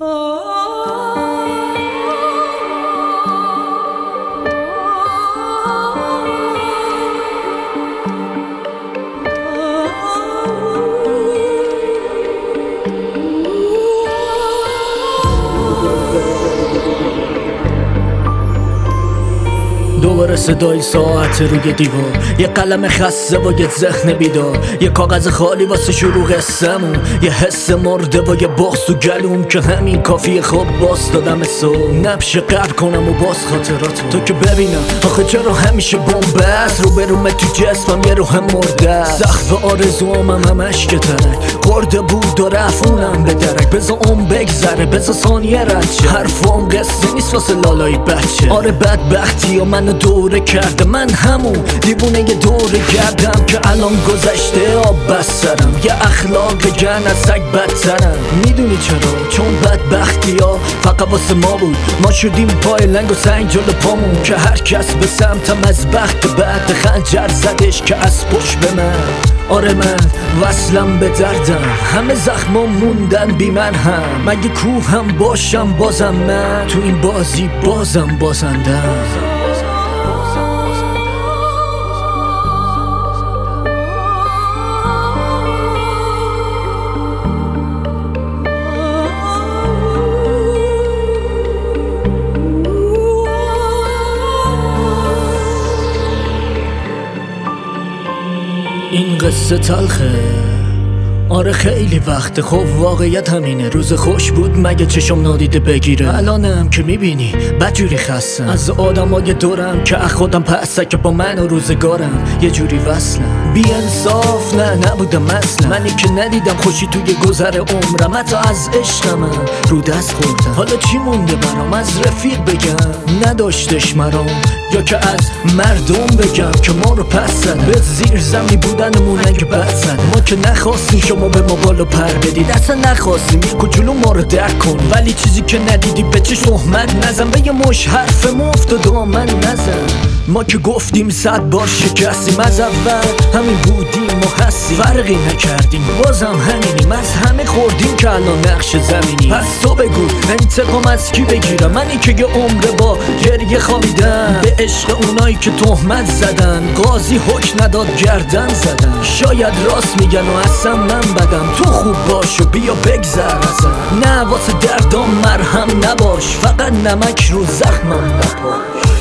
دوباره صدای ساعت روی دیوار، یه قلم خسته و یه ذهن بیدار، یه کاغذ خالی واسه شروع قصه‌مون، یه حس مرده و یه بغض تو گلوم که همین کافیه. خب باز دادم سو نبشه قبل کنم و باز خاطراتو تو که ببینم. آخه چرا همیشه بومبست رو برومه تو جسمم یه روح مرده، سقف آرزوامم همش که ترک خورده بود و رفونم به درک. بذار اون بگذره، بذار ثانیه رد شه، حرفام قصه نیست واسه لالای بچه. آره بدبختی و منو دوره کرده، من همون دیوونه یه دوره گردم که الان گذشته آب بسترم. یه اخلاق گن از سگ بدترم. میدونی چرا؟ چون بدبختی ها فقط واسه ما بود، ما شدیم پای لنگ و سنگ جلو پامون که هر کس به سمتم از بخت بعد خنجر زدش که از پشت به من. آره من وصلم به دردم، همه زخمام موندن بی من هم. مگه کوه هم باشم بازم من تو این بازی بازم بازندم. این قصه تلخه، آره خیلی وقته. خب واقعیت همینه، روز خوش بود مگه چشم نادیده بگیره. الانم که میبینی بدجوری خستم از آدمای دورم که از خودم پسته که با من و روزگارم یه جوری وصلم. بی انصاف نه نبودم اصلا، منی که ندیدم خوشی توی گذر عمرم، حتی از عشقم رو دست خوردم. حالا چی مونده برام از رفیق بگم نداشتش مرام، یا که از مردم بگم که ما رو پس زدن. به زیر زمینی بودنمون اگه بد زد، ما که نخواستیم شما به ما بالا پر بدید، اصلا نخواستیم یک جلو ما رو درک کن. ولی چیزی که ندیدی به چش تهمت نزن، به یه مش حرف مفت و دامن نزن. ما که گفتیم 100 بار شکستیم از اول، همین بودیم و هستیم، فرقی نکردیم بازم همینیم. از همه خوردیم که الان نقش زمینی. پس تو بگو انتقام از کی بگیرم، منی که یه عمر با گریه خوابیدم به عشق اونایی که تهمت زدن. قاضی حکم نداد گردن زدن، شاید راست میگن و اصلا من بدم. تو خوب باش و بیا بگذر ازم، نه واسه دردام مرهم نباش، فقط نمک رو زخمم نپاش.